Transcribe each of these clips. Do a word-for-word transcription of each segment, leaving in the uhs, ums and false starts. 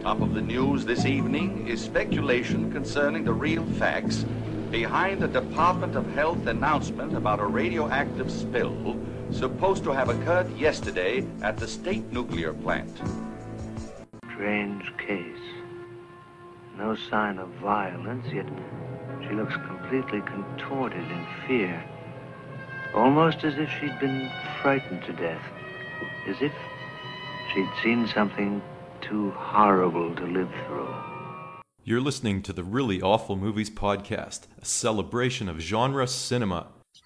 Top of the news this evening is speculation concerning the real facts behind the Department of Health announcement about a radioactive spill supposed to have occurred yesterday at the state nuclear plant. Strange case. No sign of violence, yet she looks completely contorted in fear. Almost as if she'd been frightened to death. As if she'd seen something too horrible to live through. You're listening to the Really Awful Movies Podcast, a celebration of genre cinema.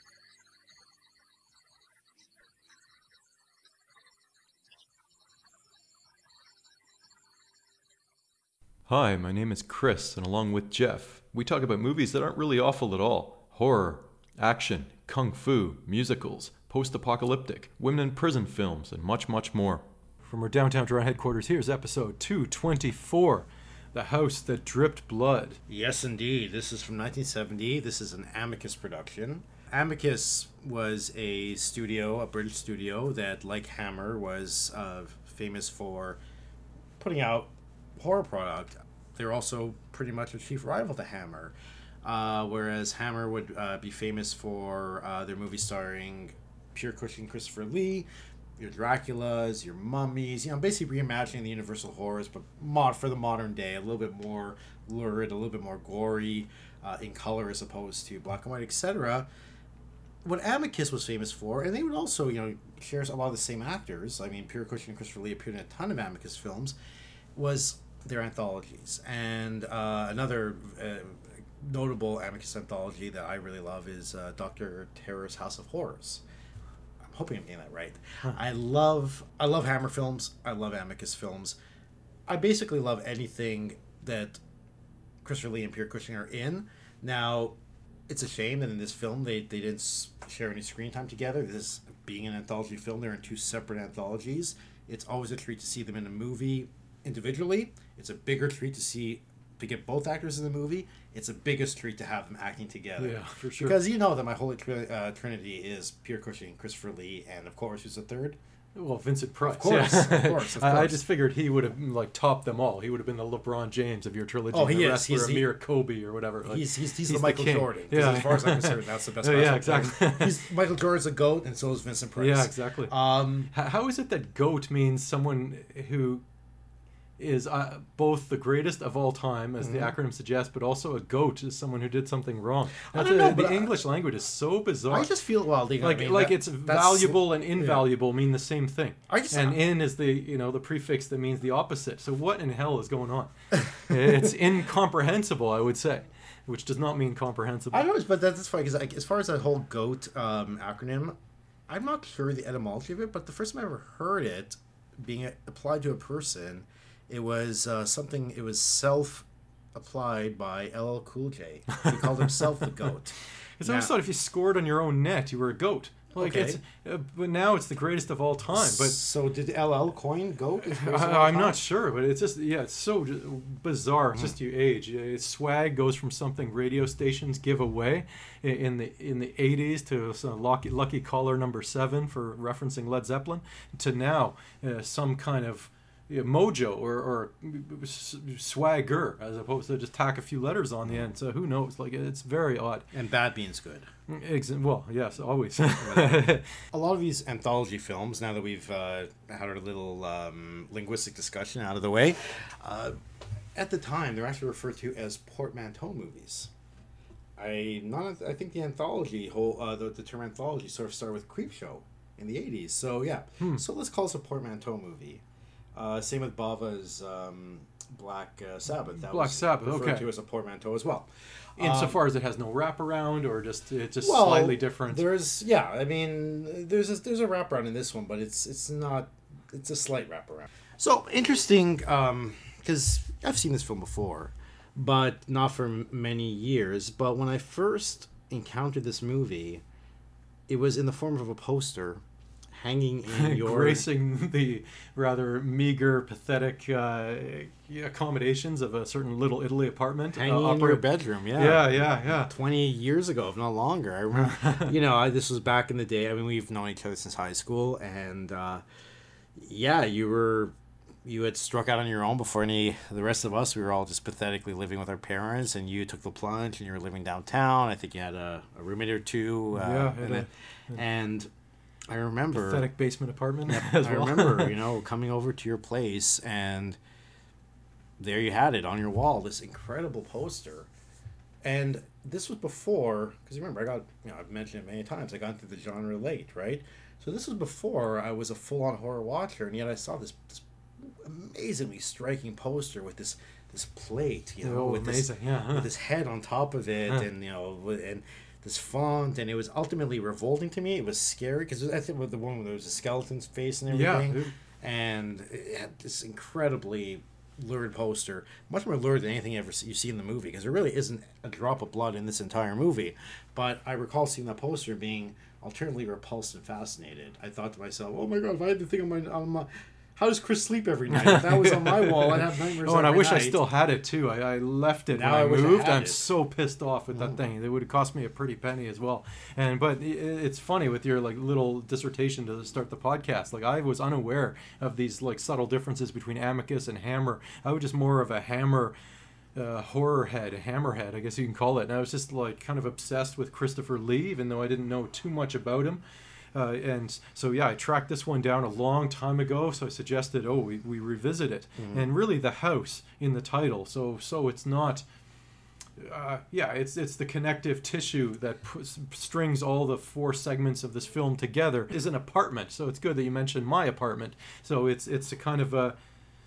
Hi, my name is Chris, and along with Jeff, we talk about movies that aren't really awful at all. Horror, action, kung fu, musicals, post-apocalyptic, women in prison films, and much, much more. From our downtown Toronto headquarters, here's episode two twenty-four, The House That Dripped Blood. Yes, indeed. This is from nineteen seventy. This is an Amicus production. Amicus was a studio, a British studio that, like Hammer, was uh, famous for putting out horror product. They're also pretty much a chief rival to Hammer. Uh, whereas Hammer would uh, be famous for uh, their movie starring Pierre Cushing, Christopher Lee, your Draculas, your Mummies, you know, basically reimagining the Universal horrors, but mod for the modern day, a little bit more lurid, a little bit more gory, uh, in color as opposed to black and white, et cetera. What Amicus was famous for, and they would also, you know, share a lot of the same actors. I mean, Pierre Cushing and Christopher Lee appeared in a ton of Amicus films, was their anthologies. And uh, another uh, notable Amicus anthology that I really love is uh, Doctor Terror's House of Horrors. I'm hoping I'm getting that right. Huh. I love I love Hammer films. I love Amicus films. I basically love anything that Christopher Lee and Pierre Cushing are in. Now, it's a shame that in this film they, they didn't share any screen time together. This being an anthology film, they're in two separate anthologies. It's always a treat to see them in a movie individually. It's a bigger treat to see to get both actors in the movie. It's a biggest treat to have them acting together. Yeah, for sure. Because you know that my holy tri- uh, trinity is Pierre Cushing, Christopher Lee, and of course, who's the third? Well, Vincent Price. Of course, yeah. of course, of course. I, I just figured he would have like topped them all. He would have been the LeBron James of your trilogy. Oh, he the is. rest He's were he, Amir Kobe or whatever. Like, he's, he's, he's, he's the Michael the Jordan. Yeah. As far as I'm concerned, that's the best. Oh, yeah, exactly. He's, Michael Jordan's a GOAT, and so is Vincent Price. Yeah, exactly. Um, how, how is it that GOAT means someone who is uh, both the greatest of all time, as mm-hmm. the acronym suggests, but also a goat is someone who did something wrong. That's I don't a, know, the but English I, language is so bizarre. I just feel well, you know, like I mean, like that, it's valuable and invaluable yeah. mean the same thing. I just, and in is the you know the prefix that means the opposite. So what in hell is going on? It's incomprehensible, I would say, which does not mean comprehensible. I don't know, but that's funny because like, as far as that whole GOAT um, acronym, I'm not sure the etymology of it. But the first time I ever heard it being applied to a person, it was uh, something, it was self-applied by L L Cool J. He called himself the GOAT. Because I always thought if you scored on your own net, you were a GOAT. Like okay. it's, uh, but now it's the greatest of all time. But So did L L coin GOAT? I, I'm not sure, but it's just, yeah, it's so bizarre. It's mm. just you age. It's swag goes from something radio stations give away in the in the eighties to some lucky, lucky Caller number seven for referencing Led Zeppelin to now uh, some kind of Yeah, mojo or, or swagger as opposed to just tack a few letters on the end. So who knows? Like it's very odd. And bad means good. Ex- well, yes, always. A lot of these anthology films, now that we've uh, had our little um, linguistic discussion out of the way, uh, at the time they're actually referred to as portmanteau movies. I not. I think the anthology whole uh, the, the term anthology sort of started with Creepshow in the eighties. So yeah, hmm. so let's call this a portmanteau movie. Uh, same with Bava's um, Black uh, Sabbath. That Black was Sabbath, referred okay. to as a portmanteau as well. Insofar um, as it has no wraparound or just it's just well, slightly different. There's yeah, I mean there's a, there's a wraparound in this one, but it's it's not it's a slight wraparound. So interesting because um, I've seen this film before, but not for many years. But when I first encountered this movie, it was in the form of a poster hanging in your gracing the rather meager, pathetic uh, accommodations of a certain Little Italy apartment, hanging uh, in your bedroom. Yeah, yeah, yeah, yeah. Twenty years ago, if not longer. I remember. you know, I, this was back in the day. I mean, we've known each other since high school, and uh, yeah, you were you had struck out on your own before any the rest of us. We were all just pathetically living with our parents, and you took the plunge, and you were living downtown. I think you had a, a roommate or two. Uh, Yeah, and, had then, and I remember Pathetic basement apartment. as I well. remember, you know, coming over to your place, and there you had it on your wall, this incredible poster. And this was before, because remember, I got, you know, I've mentioned it many times, I got into the genre late, right? So this was before I was a full-on horror watcher, and yet I saw this, this amazingly striking poster with this this plate, you know, Oh, with amazing, this yeah. with this head on top of it, Huh. and you know, with- and this font, and it was ultimately revolting to me. It was scary because I think with the one where there was a skeleton's face and Yeah, everything, dude. and it had this incredibly lurid poster, much more lurid than anything you ever see, you see in the movie, because there really isn't a drop of blood in this entire movie. But I recall seeing that poster and being alternately repulsed and fascinated. I thought to myself, "Oh my god, if I had to think on my, on my how does Chris sleep every night? If that was on my wall, I'd have nightmares." Oh, and I every wish I night." still had it too. I, I left it Now when I I, wish I moved. had I'm it. so pissed off with that thing. It would have cost me a pretty penny as well. And but i- it's funny with your like little dissertation to start the podcast. Like I was unaware of these like subtle differences between Amicus and Hammer. I was just more of a Hammer. Uh, horror head, a hammerhead, I guess you can call it. And I was just like kind of obsessed with Christopher Lee, even though I didn't know too much about him. Uh, and so, yeah, I tracked this one down a long time ago. So I suggested, oh, we, we revisit it. Mm-hmm. And really, the house in the title. So, so it's not. Uh, yeah, it's it's the connective tissue that p- strings all the four segments of this film together. Is an apartment. So it's good that you mentioned my apartment. So it's it's a kind of a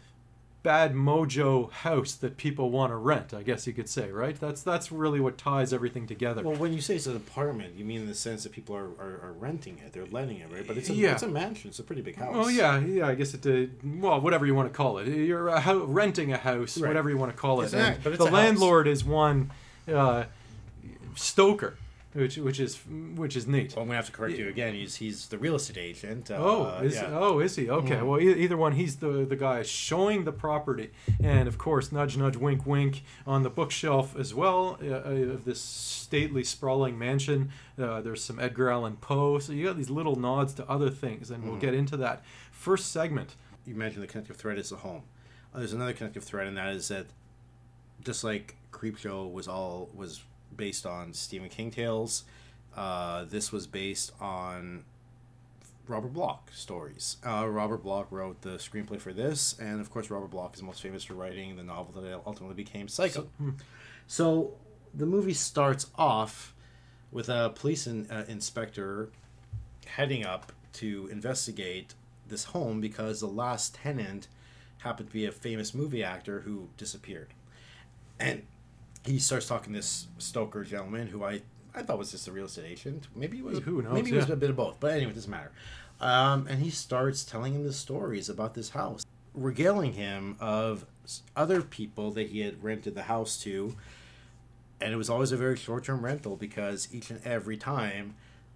bad mojo house that people want to rent, I guess you could say, right? That's that's really what ties everything together. Well, when you say it's an apartment, you mean in the sense that people are, are, are renting it, they're letting it, right? But it's a, Yeah. it's a mansion, it's a pretty big house. Oh yeah, yeah. I guess it. Uh, well, whatever you want to call it, you're uh, ho- renting a house, Right. whatever you want to call it. It's an And act, but it's the a house. landlord is one uh, Stoker, which which is which is neat. Well, I'm gonna have to correct you again. He's he's the real estate agent. Uh, Oh, is yeah. oh is he? Okay. Mhm. Well, e- either one. He's the the guy showing the property, and of course, nudge, nudge, wink, wink, on the bookshelf as well uh, uh, of this stately, sprawling mansion. Uh, there's some Edgar Allan Poe. So you got these little nods to other things, and we'll Mhm. get into that. First segment. You mentioned the connective thread is the home. Uh, there's another connective thread, and that is that just like Creepshow was all was based on Stephen King tales, uh, this was based on Robert Bloch stories. Uh, Robert Bloch wrote the screenplay for this, and of course Robert Bloch is most famous for writing the novel that ultimately became Psycho. So, hmm. So the movie starts off with a police in, uh, inspector heading up to investigate this home because the last tenant happened to be a famous movie actor who disappeared. And he starts talking to this Stoker gentleman who I, I thought was just a real estate agent. Maybe he was. Who knows, Maybe he was yeah. a bit of both. But anyway, it doesn't matter. Um, and he starts telling him the stories about this house, regaling him of s- other people that he had rented the house to. And it was always a very short-term rental because each and every time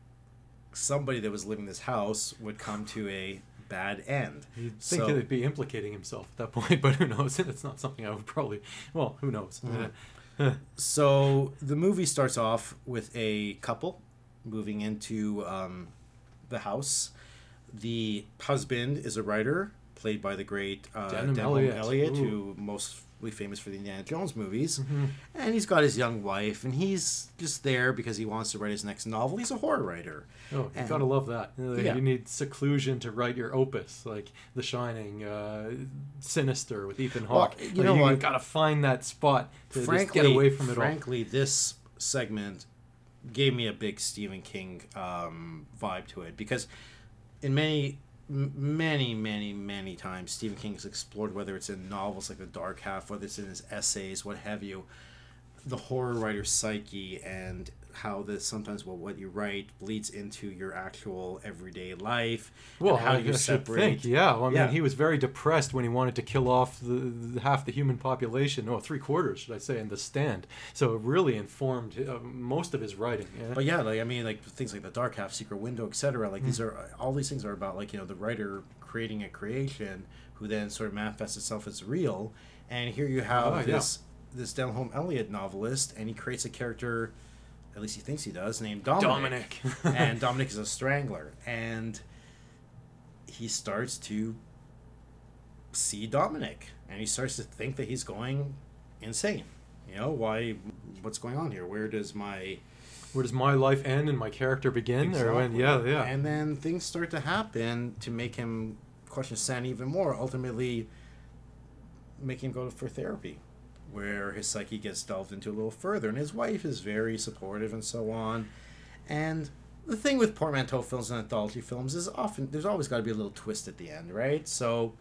somebody that was living in this house would come to a bad end. You'd think So- he'd be implicating himself at that point, but who knows? It's not something I would probably. Well, who knows? Mhm. Uh, So the movie starts off with a couple moving into um, the house. The husband is a writer, played by the great uh, Denholm Denholm Elliott. Elliott, Ooh. who mostly famous for the Indiana Jones movies. mhm. And he's got his young wife, and he's just there because he wants to write his next novel. He's a horror writer. Oh, you And- gotta love that. You know, Yeah. You need seclusion to write your opus, like The Shining, uh, Sinister with Ethan Well, Hawke. you Like, know you what? gotta find that spot to frankly, just get away from it all. frankly, this segment gave me a big Stephen King um, vibe to it because in many, m- many, many, many times Stephen King has explored, whether it's in novels like The Dark Half, whether it's in his essays, what have you, the horror writer's psyche and how this sometimes what what you write bleeds into your actual everyday life. Well, and how I, you I should separate. think, yeah. Well, I mean, Yeah. he was very depressed when he wanted to kill off the, the half the human population, or three quarters, should I say, in The Stand. So it really informed uh, most of his writing. Yeah? But yeah, like I mean, like things like The Dark Half, Secret Window, et cetera. Like these are all these things are about like you know the writer creating a creation who then sort of manifests itself as real. And here you have Oh, yeah. this this Denholm Elliott novelist, and he creates a character, at least he thinks he does, named Dominic. Dominic. And Dominic is a strangler, and he starts to see Dominic, and he starts to think that he's going insane. You know, why? What's going on here? Where does my Where does my life end and my character begin? Or when, yeah, yeah. And then things start to happen to make him question Sandy even more. Ultimately, make him go for therapy, where his psyche gets delved into a little further, and his wife is very supportive and so on. And the thing with portmanteau films and anthology films is often there's always got to be a little twist at the end, right? So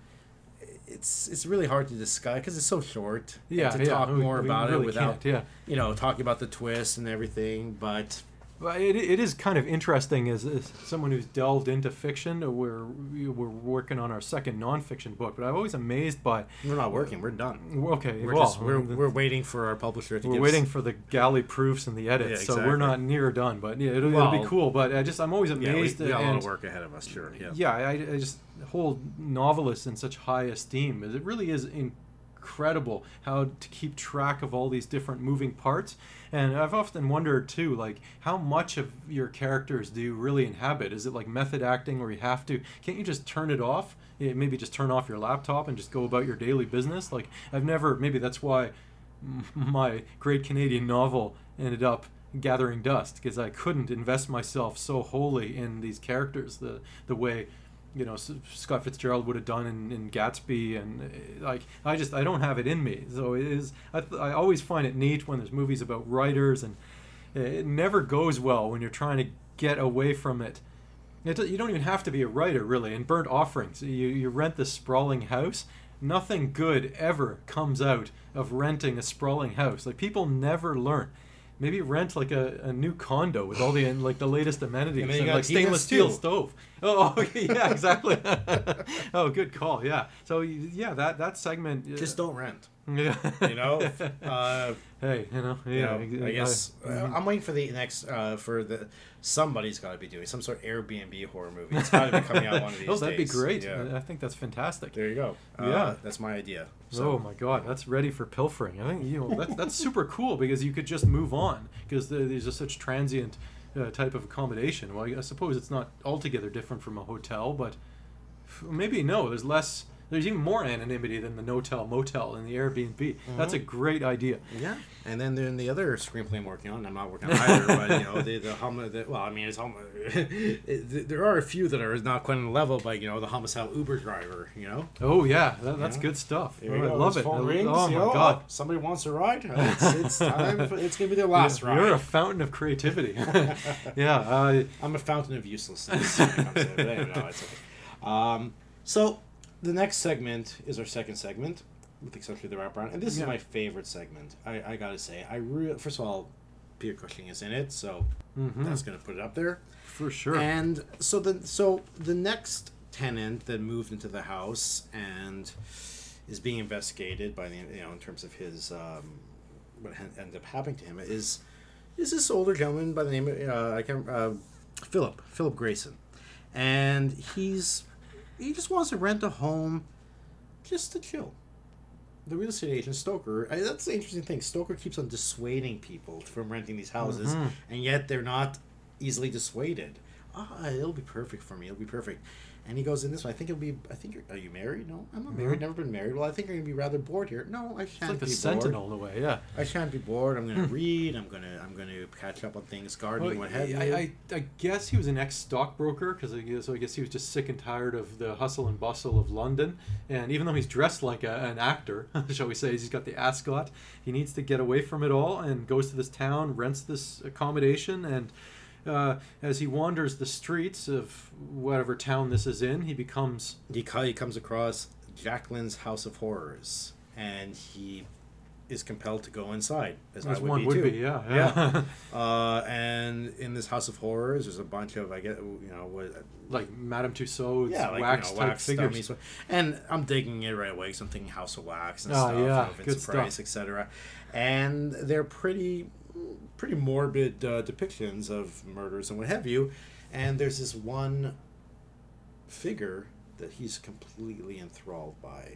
it's it's really hard to discuss because it's so short. Yeah, to yeah. talk We- more we about really it without can't, yeah. you know talking about the twist and everything. But Well, it, it is kind of interesting as, as someone who's delved into fiction. We're we're working on our second nonfiction book, but I'm always amazed by. we're not working. We're done. Okay, We're well, just we're, we're waiting for our publisher to we're give waiting us, for the galley proofs and the edits, Yeah, so we're exactly. not near done. But yeah, it'll, it'll Well, be cool. But I just I'm always yeah, we, amazed. we got a lot and, of work ahead of us. Sure. Yeah. Yeah, I, I just hold novelists in such high esteem. It really is incredible how to keep track of all these different moving parts. And I've often wondered too, like how much of your characters do you really inhabit? Is it like method acting where you have to? Can't you just turn it off? Yeah, maybe just turn off your laptop and just go about your daily business. Like I've never. Maybe that's why m- my great Canadian novel ended up gathering dust, because I couldn't invest myself so wholly in these characters the the way you know S- Scott Fitzgerald would have done in, in Gatsby, and uh, like I just I don't have it in me. So it is I, th- I always find it neat when there's movies about writers, and it never goes well when you're trying to get away from it. It do- you don't even have to be a writer really. In Burnt Offerings, you you rent this sprawling house. Nothing good ever comes out of renting a sprawling house. Like people never learn. Maybe rent like a, a new condo with all the like the latest amenities, And then you and got like heat and stainless steel steel. stove. Oh, okay, yeah, exactly. Oh, good call. Yeah. So yeah, that that segment. uh, Just don't rent. Yeah. You know. Uh, Hey, you know. you Yeah. know, I guess uh, I'm waiting for the next uh, for the somebody's got to be doing some sort of Airbnb horror movie. It's got to be coming out one of these Oh, that'd be days. great. Yeah. I I think that's fantastic. There you go. Uh, Yeah. that's my idea. Oh So my God, that's ready for pilfering. I think you know that's that's super cool because you could just move on because these are such transient uh, type of accommodation. Well, I suppose it's not altogether different from a hotel, but f- maybe no. There's less. There's even more anonymity than the no-tell motel in the Airbnb. That's a great idea. yeah, and then then the other screenplay I'm working on, I'm not working on either, but you know the the, hom- the well, I mean it's hom- it, there are a few that are not quite on the level, but you know the homicidal Uber driver, you know. Oh yeah, that, that's Yeah. good stuff. There Oh, you I go. love His it. phone I- rings, oh you my know, God. somebody wants a ride. It's, it's time. For, it's gonna be their last You're, ride. you're a fountain of creativity. Yeah. Uh, I'm a fountain of uselessness. when it comes to it, but anyway, no, it's okay. Um, so the next segment is our second segment, with the exception of the wraparound, and this Yeah. is my favorite segment. I, I gotta say, I re- first of all, Peter Cushing is in it, so mhm, that's gonna put it up there. for sure. And so the so the next tenant that moved into the house and is being investigated by the you know in terms of his um, what ha- ended up happening to him is is this older gentleman by the name of uh, I can't uh, Philip Philip Grayson, and he's he just wants to rent a home just to chill. The real estate agent Stoker, I, that's the interesting thing. Stoker keeps on dissuading people from renting these houses, Mhm. and yet they're not easily dissuaded. Ah, it'll be perfect for me. It'll be perfect. And he goes in this one. I think it'll be. I think you're. Are you married? No, I'm not married. Mhm. Never been married. Well, I think you're gonna be rather bored here. No, I It's shan't like the be Sentinel bored. in a way. Yeah. I shan't be bored. I'm gonna read. I'm gonna. I'm gonna catch up on things, gardening, Well, what have you. I, I, I guess he was an ex-stockbroker because I guess, so I guess he was just sick and tired of the hustle and bustle of London. And even though he's dressed like a, an actor, shall we say, he's got the ascot. He needs to get away from it all and goes to this town, rents this accommodation, and uh, as he wanders the streets of whatever town this is in, he becomes he, co- he comes across Jacqueline's House of Horrors, and he is compelled to go inside, as, as I would one be would too. be. Yeah. Yeah. Uh, and in this House of Horrors, there's a bunch of I get you know what. Like Madame Tussauds, Yeah, like wax you know, type wax figures. dummies. And I'm digging it right away because I'm thinking House of Wax and Oh, stuff, yeah, you know, good Vincent stuff. Price, et cetera. And they're pretty, pretty morbid uh, depictions of murders and what have you. And there's this one figure that he's completely enthralled by.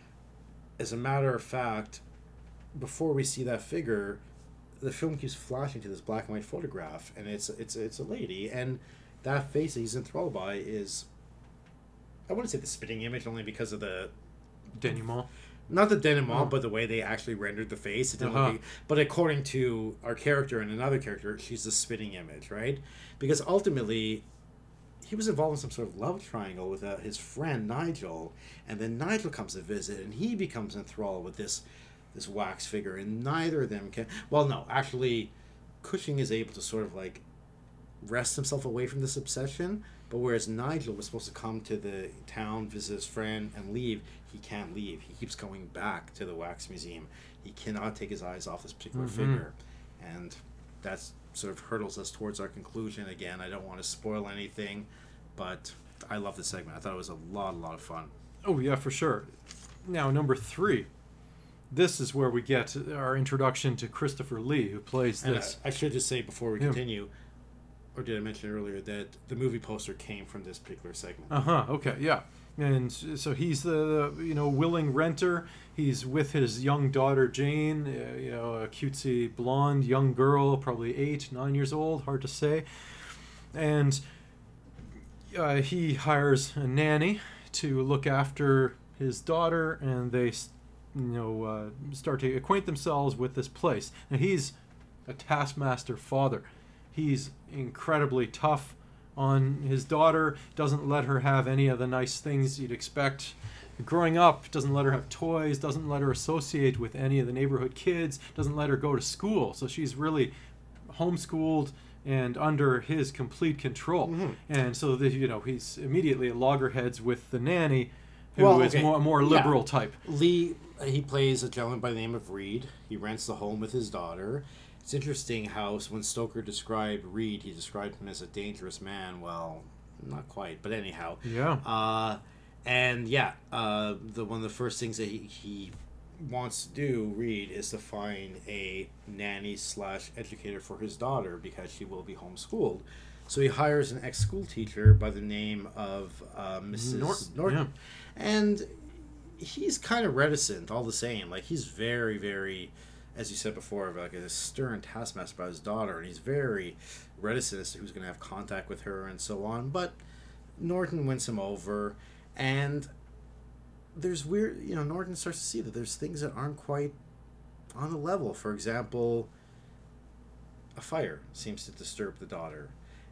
As a matter of fact, before we see that figure, the film keeps flashing to this black and white photograph, and it's it's it's a lady, and that face that he's enthralled by is, I wouldn't say the spitting image only because of the denouement. Not the denouement, Oh. but the way they actually rendered the face. It didn't Uh-huh. look. But according to our character and another character, she's the spitting image, right? Because ultimately, he was involved in some sort of love triangle with uh, his friend Nigel, and then Nigel comes to visit, and he becomes enthralled with this this wax figure, and neither of them can. Well, no, actually, Cushing is able to sort of like wrest himself away from this obsession. But whereas Nigel was supposed to come to the town, visit his friend, and leave, he can't leave. He keeps going back to the wax museum. He cannot take his eyes off this particular Mhm. figure, and that's sort of hurdles us towards our conclusion. Again, I don't want to spoil anything, but I love this segment. I thought it was a lot, a lot of fun. Oh yeah, for sure. Now number three. This is where we get our introduction to Christopher Lee, who plays And this. I, I should just say before we Yeah. continue, or did I mention earlier that the movie poster came from this particular segment? Uh huh. Okay. Yeah. And so he's the you know willing renter. He's with his young daughter Jane, uh, you know, a cutesy blonde young girl, probably eight, nine years old, hard to say. And uh, he hires a nanny to look after his daughter, and they, s- you know, uh, start to acquaint themselves with this place. And he's a taskmaster father. He's incredibly tough on his daughter, doesn't let her have any of the nice things you'd expect growing up, doesn't let her have toys, doesn't let her associate with any of the neighborhood kids, doesn't let her go to school. So she's really homeschooled and under his complete control. Mhm. And so the, you know he's immediately at loggerheads with the nanny, who is Well, okay. more more Yeah. liberal type. Lee, he plays a gentleman by the name of Reed. He rents the home with his daughter. It's interesting how when Stoker described Reed, he described him as a dangerous man. Well, not quite, but anyhow. Yeah. Uh, and yeah, uh, the one of the first things that he, he wants to do, Reed, is to find a nanny slash educator for his daughter because she will be homeschooled. So he hires an ex-school teacher by the name of uh, Missus Norton, Norton. And he's kind of reticent all the same. Like, he's very, very, as you said before, like a stern taskmaster about his daughter, and he's very reticent as to who's going to have contact with her and so on. But Norton wins him over, and there's weird, you know, Norton starts to see that there's things that aren't quite on the level. For example, a fire seems to disturb the daughter.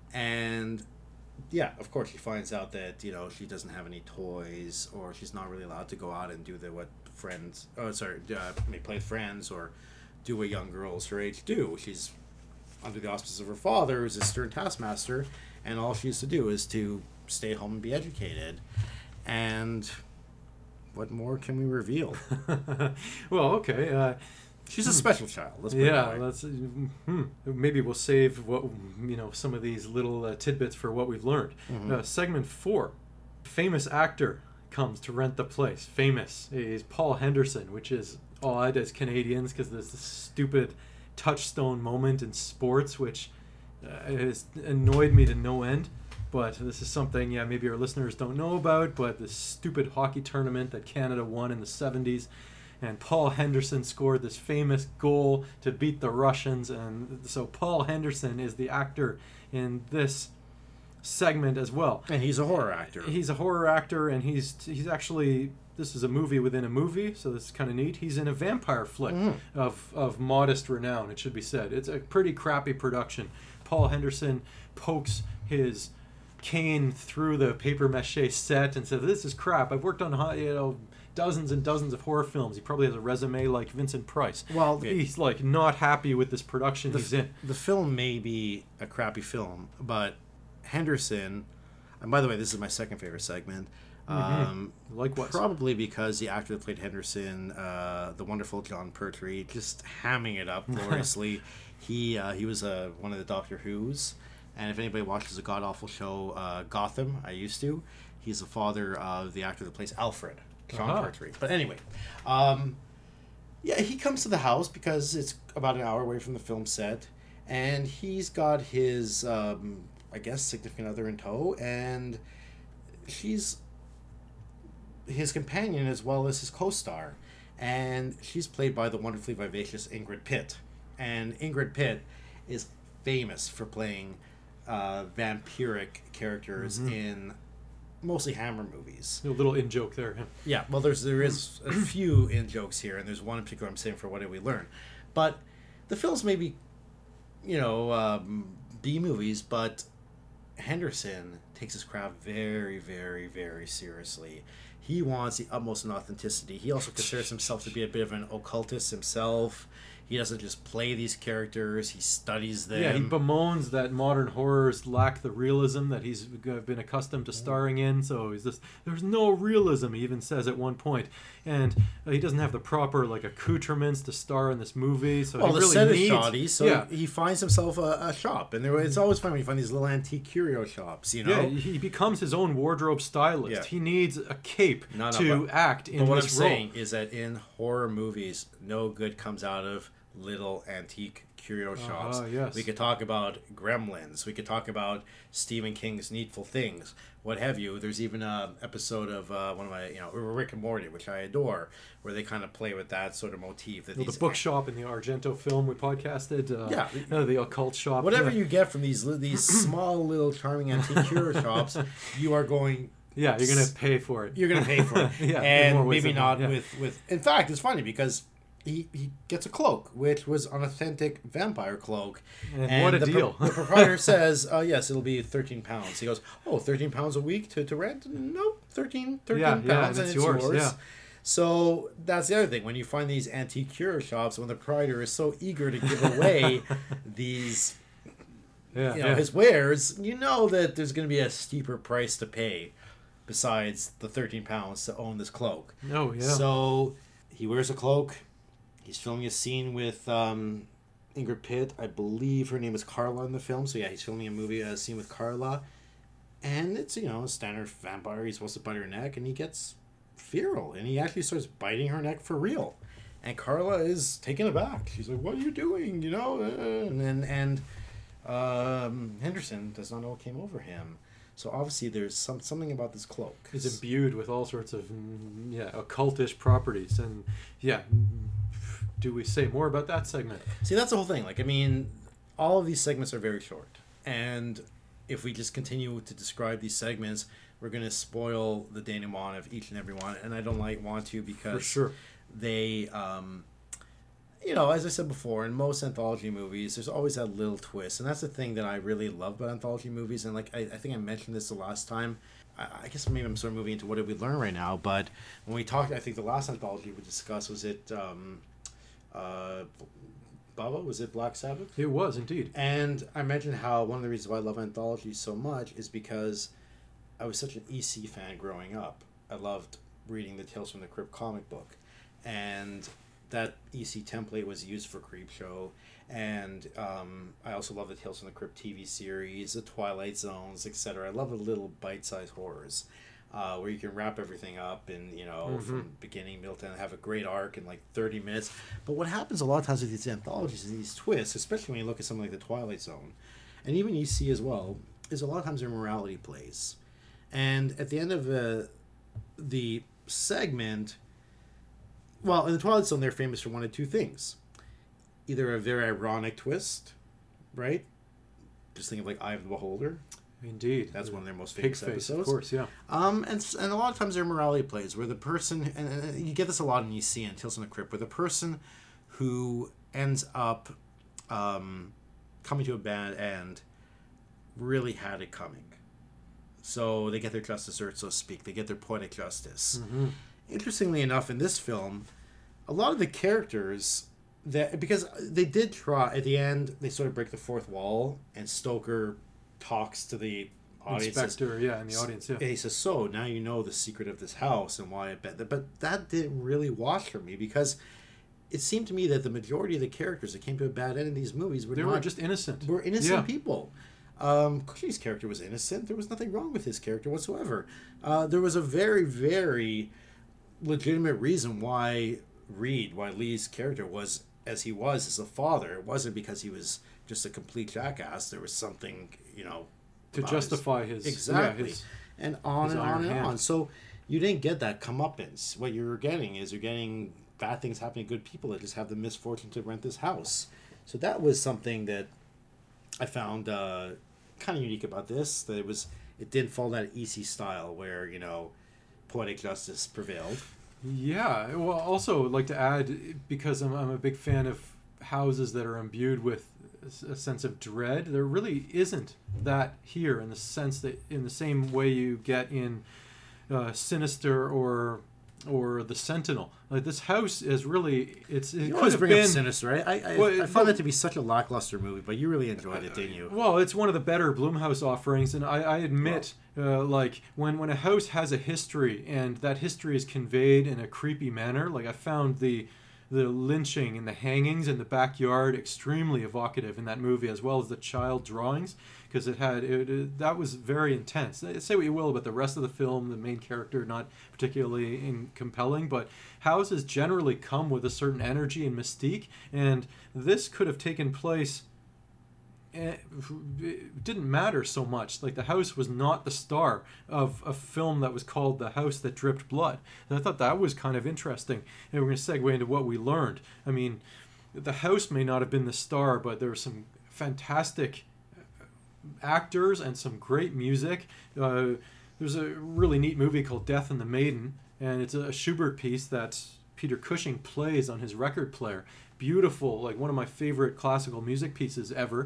And yeah, of course, he finds out that, you know, she doesn't have any toys, or she's not really allowed to go out and do the what friends, oh, sorry, uh, may play with friends or do what young girls her age do. She's under the auspices of her father, who's a stern taskmaster, and all she has to do is to stay at home and be educated. And what more can we reveal? Well, okay. Uh, She's a special child. Let's put it yeah, that way. let's. Hmm, maybe we'll save what you know some of these little uh, tidbits for what we've learned. Mhm. Uh, segment four, famous actor comes to rent the place. Famous is Paul Henderson, which is odd as Canadians because there's this stupid touchstone moment in sports which uh, has annoyed me to no end. But this is something, yeah, maybe our listeners don't know about. But this stupid hockey tournament that Canada won in the seventies. And Paul Henderson scored this famous goal to beat the Russians. And so Paul Henderson is the actor in this segment as well. And he's a horror actor. He's a horror actor, and he's he's actually, this is a movie within a movie, so this is kind of neat. He's in a vampire flick Mhm. of, of modest renown, it should be said. It's a pretty crappy production. Paul Henderson pokes his cane through the paper mache set and says, "This is crap. I've worked on ho- you know dozens and dozens of horror films." He probably has a resume like Vincent Price. Well, He's like not happy with this production the, he's in. the film may be a crappy film, but Henderson, and by the way, this is my second favorite segment. Um, Likewise. Probably because the actor that played Henderson, uh, the wonderful John Pertwee, just hamming it up gloriously. he uh, he was uh, one of the Doctor Who's, and if anybody watches the god awful show uh, Gotham, I used to. He's the father of the actor that plays Alfred, John Uh-huh. Pertwee. But anyway, um, yeah, he comes to the house because it's about an hour away from the film set, and he's got his, um, I guess, significant other in tow, and she's his companion as well as his co-star, and she's played by the wonderfully vivacious Ingrid Pitt. And Ingrid Pitt is famous for playing uh, vampiric characters Mhm. in mostly Hammer movies. A little in joke there. Yeah. Yeah, well, there's there is a few in jokes here, and there's one in particular I'm saying for What Did We Learn, but the films may be, you know, um, B movies, but Henderson takes his craft very, very, very seriously. He wants the utmost in authenticity. He also considers himself to be a bit of an occultist himself. He doesn't just play these characters, he studies them. Yeah, he bemoans that modern horrors lack the realism that he's been accustomed to starring in. So he's just, there's no realism, he even says at one point. And uh, he doesn't have the proper like accoutrements to star in this movie. So well, he the really set needs, is shoddy, so yeah. he finds himself a, a shop. And there, it's always fun when you find these little antique curio shops, you know? Yeah, he becomes his own wardrobe stylist. Yeah. He needs a cape No, no, to but- act in But what I'm this role. saying is that in horror movies, no good comes out of little antique curio shops. Ah, yes. We could talk about Gremlins. We could talk about Stephen King's Needful Things, what have you. There's even an episode of uh, one of my, you know, Rick and Morty, which I adore, where they kind of play with that sort of motif. That Well, these the bookshop in the Argento film we podcasted. Uh, Yeah. uh, the occult shop. Whatever yeah. you get from these li- these small little charming antique curio shops, you are going. Yeah, you're gonna pay for it. You're gonna pay for it, Yeah, in more and ways maybe than not one, yeah. with with. In fact, it's funny because he he gets a cloak, which was an authentic vampire cloak, And what a the pro- deal. the proprietor says, "Oh yes, it'll be thirteen pounds." He goes, "Oh, thirteen pounds a week to, to rent? Nope, thirteen, thirteen Yeah, pounds, yeah, and and it's it's yours." yours, yeah. So that's the other thing. When you find these antique curio shops, when the proprietor is so eager to give away these, Yeah, you know, yeah. his wares, you know that there's going to be a steeper price to pay besides the thirteen pounds to own this cloak. Oh, yeah. So he wears a cloak. He's filming a scene with um, Ingrid Pitt. I believe her name is Carla in the film. So yeah, he's filming a movie, a scene with Carla. And it's, you know, a standard vampire. He's supposed to bite her neck, and he gets feral. And he actually starts biting her neck for real. And Carla is taken aback. She's like, "What are you doing?" You know? Uh, And then, and um, Henderson does not know what came over him. So obviously there's some something about this cloak. Is imbued with all sorts of mm, yeah occultish properties, and yeah. Do we say more about that segment? See, that's the whole thing. Like, I mean, all of these segments are very short. And if we just continue to describe these segments, we're going to spoil the denouement of each and every one. And I don't like want to because For sure. they, um, you know, as I said before, in most anthology movies, there's always that little twist. And that's the thing that I really love about anthology movies. And, like, I, I think I mentioned this the last time. I, I guess maybe I'm sort of moving into what did we learn right now. But when we talked, I think the last anthology we discussed, was it... Um, uh, Baba, was it Black Sabbath? It was indeed. And I mentioned how one of the reasons why I love anthologies so much is because I was such an E C fan growing up. I loved reading the Tales from the Crypt comic book, and that E C template was used for Creepshow. And um, I also love the Tales from the Crypt T V series, the Twilight Zones, et cetera. I love the little bite-sized horrors. Uh, where you can wrap everything up and, you know, Mm-hmm. from beginning, middle to end, have a great arc in like thirty minutes. But what happens a lot of times with these anthologies and these twists, especially when you look at something like The Twilight Zone, and even E C as well, is a lot of times their morality plays. And at the end of uh, the segment, well, in The Twilight Zone, they're famous for one of two things. Either a very ironic twist, right? Just think of like Eye of the Beholder. Indeed. That's one of their most famous Pig face, episodes. of course, yeah. Um, and, and a lot of times they're morality plays where the person, and, and you get this a lot in E C and Tales from the Crypt, where the person who ends up um, coming to a bad end really had it coming. So they get their justice earned, so to speak. They get their poetic justice. Mm-hmm. Interestingly enough, in this film, a lot of the characters that, because they did try at the end, they sort of break the fourth wall, and Stoker talks to the audience. Inspector, yeah, in the audience, yeah. And he says, "So now you know the secret of this house and why I bet that." But that didn't really wash for me because it seemed to me that the majority of the characters that came to a bad end in these movies were They not were just innocent. were innocent Yeah. people. Um, Cushy's character was innocent. There was nothing wrong with his character whatsoever. Uh, there was a very, very legitimate reason why Reed, why Lee's character was as he was as a father. It wasn't because he was just a complete jackass. There was something, you know, To about justify his... exactly, Yeah, his, and on his and on iron and hand. on. So you didn't get that comeuppance. What you're getting is you're getting bad things happening to good people that just have the misfortune to rent this house. So that was something that I found uh, kind of unique about this. That it was it didn't follow that E C style where, you know, poetic justice prevailed. Yeah, well, also I'd like to add, because I'm, I'm a big fan of houses that are imbued with a sense of dread, there really isn't that here, in the sense that in the same way you get in uh, Sinister or or The Sentinel. Like, this house is really, it's it You could always have bring been up Sinister, right? I, I, Well, I found the- that to be such a lackluster movie, but you really enjoyed it, didn't you? Well, it's one of the better Blumhouse offerings, and I, I admit, uh, like, when, when a house has a history, and that history is conveyed in a creepy manner, like, I found the the lynching and the hangings in the backyard extremely evocative in that movie, as well as the child drawings, because it had, it, it, that was very intense. Say what you will about the rest of the film, the main character not particularly in, compelling, but houses generally come with a certain energy and mystique, and this could have taken place, it didn't matter so much. Like, the house was not the star of a film that was called The House That Dripped Blood. And I thought that was kind of interesting. And we're going to segue into what we learned. I mean, the house may not have been the star, but there were some fantastic actors and some great music. Uh, there's a really neat movie called Death and the Maiden, and it's a Schubert piece that Peter Cushing plays on his record player. Beautiful, like one of my favorite classical music pieces ever.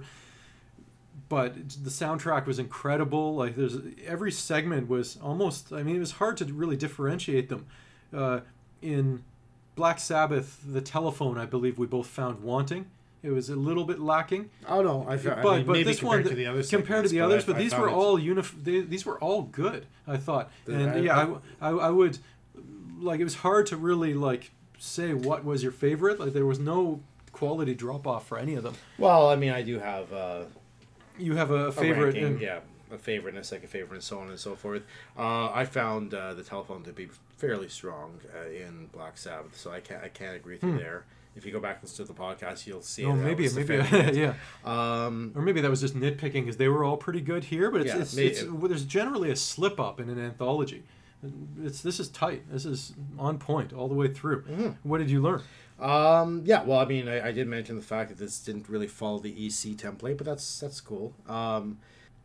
But the soundtrack was incredible. Like, there's every segment was almost, I mean, it was hard to really differentiate them. Uh, in Black Sabbath, the telephone, I believe we both found wanting. It was a little bit lacking. Oh no, I, I But mean, but maybe this one, compared to the others, compared to the but others, I- but I these found were it- all unif- they, These were all good, I thought. And I- yeah, I, I, I would, like, it was hard to really, like, say what was your favorite. Like, there was no quality drop off for any of them. Well, I mean, I do have uh, You have a a favorite, ranking, and yeah, a favorite and a second favorite, and so on and so forth. Uh, I found uh, the telephone to be fairly strong uh, in Black Sabbath, so I can't I can't agree with you there. If you go back and listen to the podcast, you'll see. oh, that maybe was the maybe favorite. yeah. Um, Or maybe that was just nitpicking, because they were all pretty good here. But it's, Yeah, it's, maybe- it's well, there's generally a slip up in an anthology. It's this is tight. This is on point all the way through. Mm-hmm. What did you learn? Um, yeah, well, I mean, I, I did mention the fact that this didn't really follow the E C template, but that's that's cool. Um,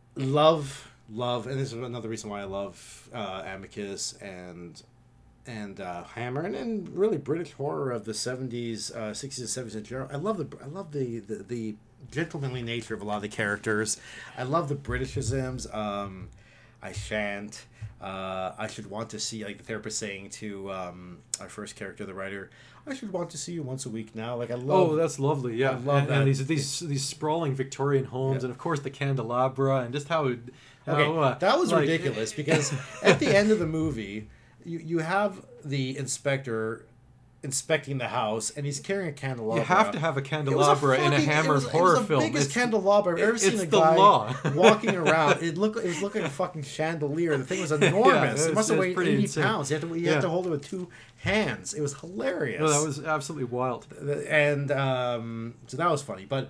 love, love, and this is another reason why I love uh, Amicus and and uh, Hammer, and, and really British horror of the seventies, uh, sixties, and seventies in general. I love the I love the, the the gentlemanly nature of a lot of the characters. I love the Britishisms. Um, I shan't. Uh, I should want to see, like the therapist saying to um, our first character, the writer, I should want to see you once a week now. Like, I love. Oh, that's lovely. Yeah, I love and, that. and these these these sprawling Victorian homes, Yeah. and of course the candelabra, and just how. how Okay, uh, that was like- ridiculous because at the end of the movie, you you have the inspector inspecting the house, and he's carrying a candelabra. You have to have a It was candelabra in a fucking- Hammer it was, horror it was the film. biggest It's- candelabra I've ever seen. it's A the guy law. walking around. It looked it was looking like a fucking chandelier. The thing was enormous. it it was- must it have was weighed pretty eighty insane. pounds. You had to you Yeah. had to hold it with two hands. It was hilarious. No, that was absolutely wild. and um, so that was funny, but.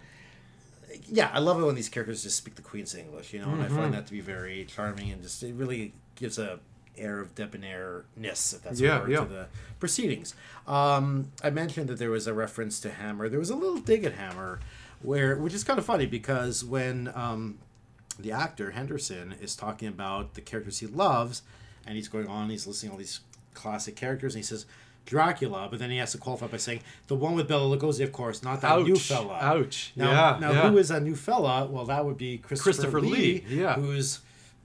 Yeah, I love it when these characters just speak the Queen's English, you know, and Mm-hmm. I find that to be very charming, and just it really gives a air of debonairness, if that's Yeah, a word, yeah. to the proceedings. Um, I mentioned that there was a reference to Hammer. There was a little dig at Hammer, where which is kind of funny because when um, the actor Henderson is talking about the characters he loves, and he's going on, he's listing all these classic characters, and he says Dracula, but then he has to qualify by saying the one with Bela Lugosi, of course, not that Ouch! new fella. Ouch! Now, yeah, now yeah. who is a new fella? Well, that would be Christopher, Christopher Lee, Lee, yeah. who's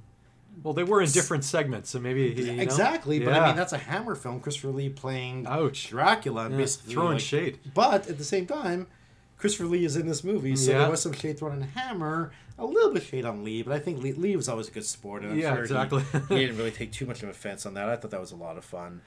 Well, they were in different segments, so maybe he, you know? exactly. But Yeah. I mean, that's a Hammer film. Christopher Lee playing Ouch. Dracula, and Yeah, basically throwing like- shade. But at the same time, Christopher Lee is in this movie, so Yeah. there was some shade thrown on Hammer, a little bit shade on Lee, but I think Lee, Lee was always a good sport, and I'm Yeah, sure he- exactly. he, didn't really take too much of offense on that. I thought that was a lot of fun.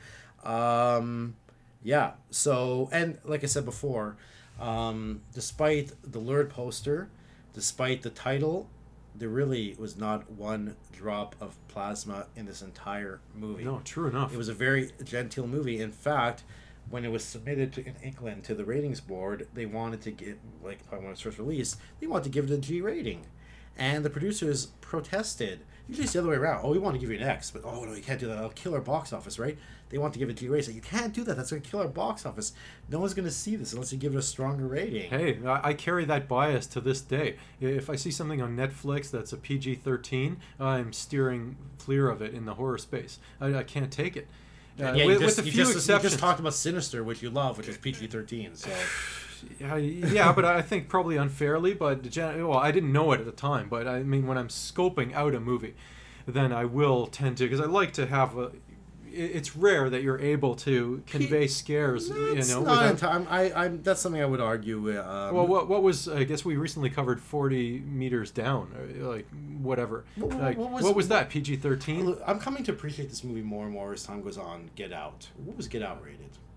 Um, yeah. So, and like I said before, um, despite the lurid poster, despite the title, there really was not one drop of plasma in this entire movie. No, true enough. It was a very genteel movie. In fact, when it was submitted to, in England to the ratings board, they wanted to get, like, when it was first released, they wanted to give it a G rating. And the producers protested. Usually it's the other way around. Oh, we want to give you an X, but oh no, you can't do that. It'll kill our box office, right? They want to give it G rating. So you can't do that. That's going to kill our box office. No one's going to see this unless you give it a stronger rating. Hey, I, I carry that bias to this day. If I see something on Netflix that's a P G thirteen, I'm steering clear of it in the horror space. I, I can't take it. Uh, yeah, with, you just, with a you few just, exceptions. You just talked about Sinister, which you love, which is P G thirteen. So. Yeah, yeah, but I think probably unfairly. But gen- well, I didn't know it at the time. But I mean, when I'm scoping out a movie, then I will tend to, because I like to have a. It's rare that you're able to convey scares. That's you know, not without, enti- I, I'm, that's something I would argue. Um, well, what what was? I guess we recently covered forty meters down, or like whatever. What, like, what was, what was that? P G thirteen. Look, I'm coming to appreciate this movie more and more as time goes on. Get Out. What was Get Out rated?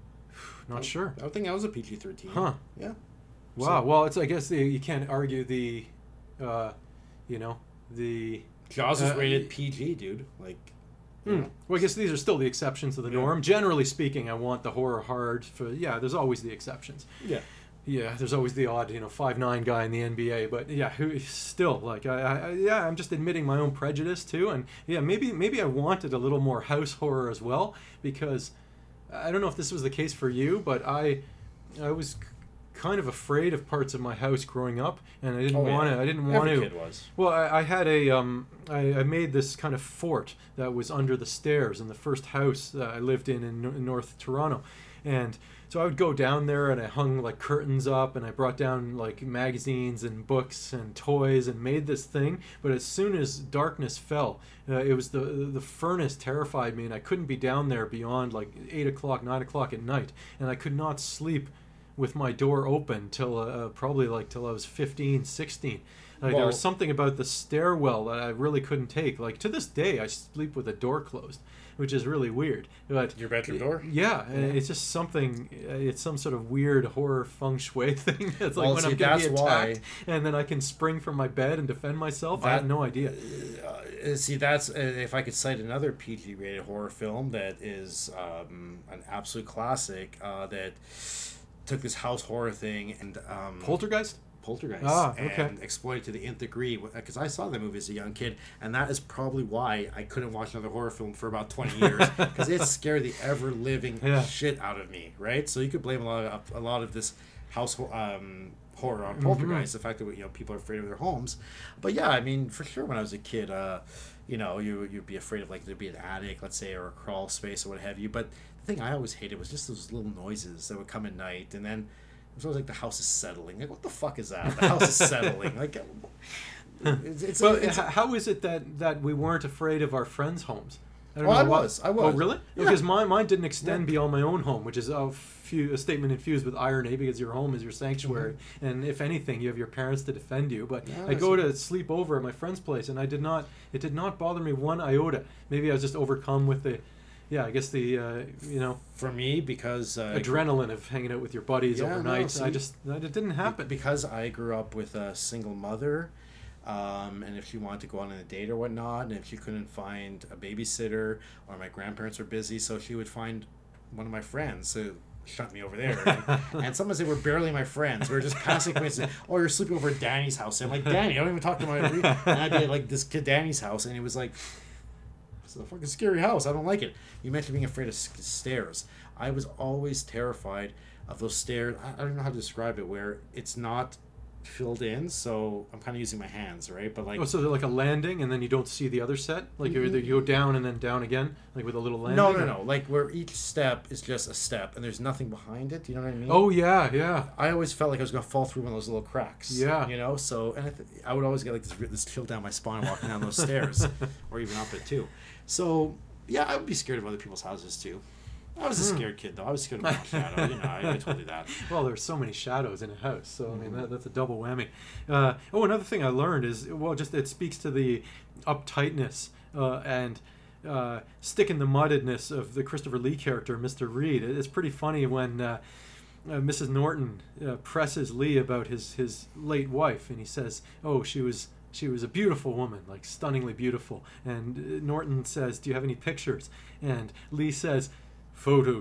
Not I, sure. I would think that was a P G thirteen. Huh. Yeah. Wow. So, well, it's I guess the, you can't argue the, uh, you know, the. Jaws is uh, rated P G, dude. Like. Hmm. Well, I guess these are still the exceptions to the Yeah. norm. Generally speaking, I want the horror hard. For yeah, there's always the exceptions. Yeah. Yeah, there's always the odd, you know, five nine guy in the N B A. But yeah, who still like I, I yeah, I'm just admitting my own prejudice too. And yeah, maybe maybe I wanted a little more house horror as well, because I don't know if this was the case for you, but I I was kind of afraid of parts of my house growing up, and I didn't Oh, want yeah. to. I didn't want Every to. kid was. Well, I, I had a um, I, I made this kind of fort that was under the stairs in the first house that I lived in in, in North Toronto, and so I would go down there and I hung like curtains up and I brought down like magazines and books and toys and made this thing. But as soon as darkness fell, uh, it was the the furnace terrified me, and I couldn't be down there beyond like eight o'clock, nine o'clock at night, and I could not sleep with my door open till uh, probably like till I was fifteen, sixteen. Like Well- there was something about the stairwell that I really couldn't take. Like to this day, I sleep with the door closed, which is really weird. But Your bedroom door? yeah, Yeah. it's just something. It's some sort of weird horror feng shui thing. It's like Well, when see, I'm gonna be that's attacked, why- and then I can spring from my bed and defend myself. I That- had no idea. Uh, see, that's uh, if I could cite another P G rated horror film that is um, an absolute classic uh, that took this house horror thing and um, Poltergeist. Poltergeist Ah, okay. and exploited to the nth degree, because I saw that movie as a young kid, and that is probably why I couldn't watch another horror film for about twenty years, because it scared the ever living Yeah. shit out of me, right? So you could blame a lot of a lot of this house ho- um, horror Mm-hmm. on Poltergeist, the fact that you know people are afraid of their homes. But yeah, I mean, for sure, when I was a kid, uh, you know, you you'd be afraid of like there'd be an attic, let's say, or a crawl space or what have you. But the thing I always hated was just those little noises that would come at night, and then it was always like the house is settling. Like, what the fuck is that? The house is settling. Like, it's, it's, Well, it's, h- how is it that that we weren't afraid of our friends' homes? I don't Oh, I why- was, I was. Oh, really? Yeah. Because mine, mine didn't extend Yeah. beyond my own home, which is a, few, a statement infused with irony, because your home is your sanctuary, and if anything, you have your parents to defend you. But Mm-hmm. Yeah, I go so- to sleep over at my friend's place, and I did not. It did not bother me one iota. Maybe I was just overcome with the, yeah, I guess the uh, you know for me, because uh, adrenaline of hanging out with your buddies Yeah, no, overnight. see- I just it didn't happen. because I grew up with a single mother, um, and if she wanted to go on a date or whatnot, and if she couldn't find a babysitter, or my grandparents were busy, so she would find one of my friends to shut me over there. And, and sometimes they were barely my friends. We were just passing coincidence. Oh, you're sleeping over at Danny's house. And I'm like, Danny, I don't even talk to my. And I'd be at like this kid Danny's house, and it was like, it's a fucking scary house. I don't like it. You mentioned being afraid of s- stairs. I was always terrified of those stairs. I, I don't know how to describe it. Where it's not filled in, so I'm kind of using my hands, right? But like, Oh, so they're like a landing, and then you don't see the other set. Like you you go down and then down again, like with a little landing. no, no, or- no. Like where each step is just a step, and there's nothing behind it. You know what I mean? Oh yeah, yeah. I always felt like I was gonna fall through one of those little cracks. Yeah. You know, so and I, th- I would always get like this this chill down my spine walking down those stairs, or even up it too. So yeah, I would be scared of other people's houses too. I was a Hmm. scared kid though. I was scared of my own shadow. You know, I, I told you that. Well, there's so many shadows in a house, so I mean Mm-hmm. that, that's a double whammy. Uh, oh, another thing I learned is well, just it speaks to the uptightness uh, and uh, stick in the muddedness of the Christopher Lee character, Mister Reed. It's pretty funny when uh, uh, Missus Norton uh, presses Lee about his his late wife, and he says, "Oh, she was." She was a beautiful woman, like stunningly beautiful. And uh, Norton says, "Do you have any pictures?" And Lee says, "Photos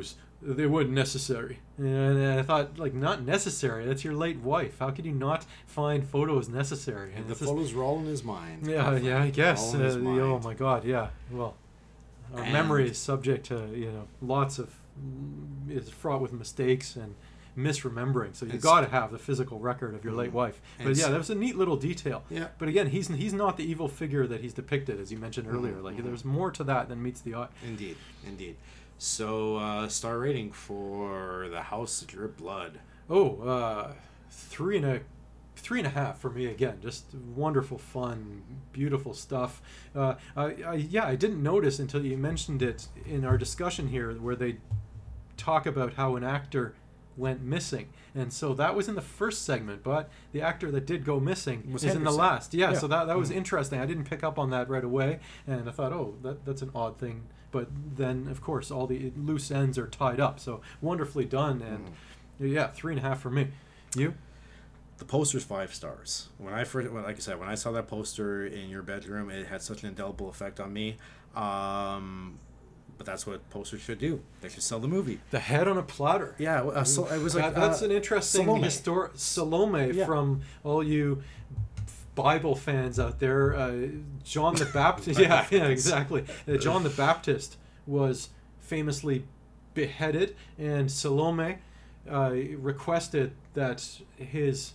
they weren't necessary. And I thought, like, not necessary. That's your late wife. How could you not find photos necessary? And the it's just- photos were all in his mind. Yeah, yeah, I guess. All in his Uh, the- oh mind. my God, yeah. Well, our And- memory is subject to, you know, lots of is fraught with mistakes and misremembering. So you It's- got to have the physical record of your late Mm. wife. And But yeah, s- that was a neat little detail. Yeah. But again, he's he's not the evil figure that he's depicted, as you mentioned earlier. Mhm, Like mhm. there's more to that than meets the eye. Indeed, indeed. So, uh, star rating for The House That Dripped Blood. Oh, uh, three and a three and a half for me again. Just wonderful, fun, beautiful stuff. Uh, I, I, yeah, I didn't notice until you mentioned it in our discussion here, where they talk about how an actor went missing, and so that was in the first segment, but the actor that did go missing Was is in the Henderson. last. Yeah, Yeah. so that that was Mhm. interesting. I didn't pick up on that right away, and I thought, oh, that that's an odd thing. But then, of course, all the loose ends are tied up. So wonderfully done, and yeah, three and a half for me. You? The poster's five stars. When I first, well, like I said, when I saw that poster in your bedroom, it had such an indelible effect on me. Um, but that's what posters should do. They should sell the movie. The head on a platter. Yeah, uh, so it was like That- that's uh, an interesting Salome. histor- Salome Yeah. from all you Bible fans out there. Uh, John the Baptist. yeah, yeah, exactly. Uh, John the Baptist was famously beheaded, and Salome uh, requested that his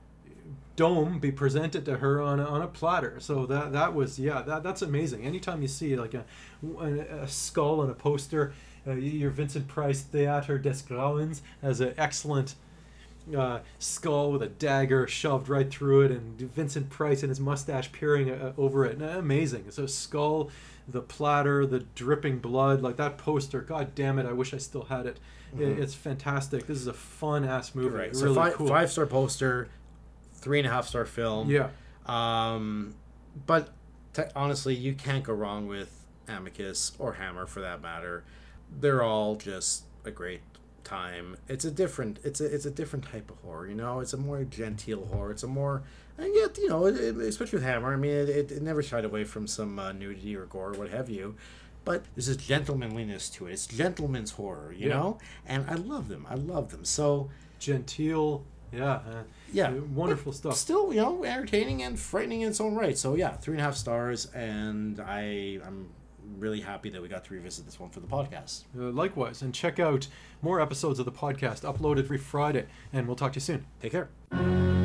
dome be presented to her on a, on a platter. So that that was yeah that that's amazing. Anytime you see like a a, a skull on a poster, uh, your Vincent Price Theater des Grauens has an excellent uh, skull with a dagger shoved right through it, and Vincent Price and his mustache peering uh, over it. Uh, amazing. So skull, the platter, the dripping blood, like that poster. God damn it! I wish I still had it. Mhm. it it's fantastic. This is a fun ass movie. Right. Really So five, cool. five star poster, three and a half star film. Yeah. Um, but te- honestly, you can't go wrong with Amicus or Hammer for that matter. They're all just a great time. It's a different. It's a it's a different type of horror. You know, it's a more genteel horror. It's a more and yet you know, it, it, especially with Hammer. I mean, it, it, it never shied away from some uh, nudity or gore or what have you. But there's this gentlemanliness to it. It's gentleman's horror, you Yeah. know, and I love them. I love them. So Genteel. Yeah. Uh, yeah, Wonderful but stuff. Still, you know, entertaining and frightening in its own right. So yeah, three and a half stars, and I I'm really happy that we got to revisit this one for the podcast. Uh, likewise. And check out more episodes of the podcast uploaded every Friday. And we'll talk to you soon. Take care.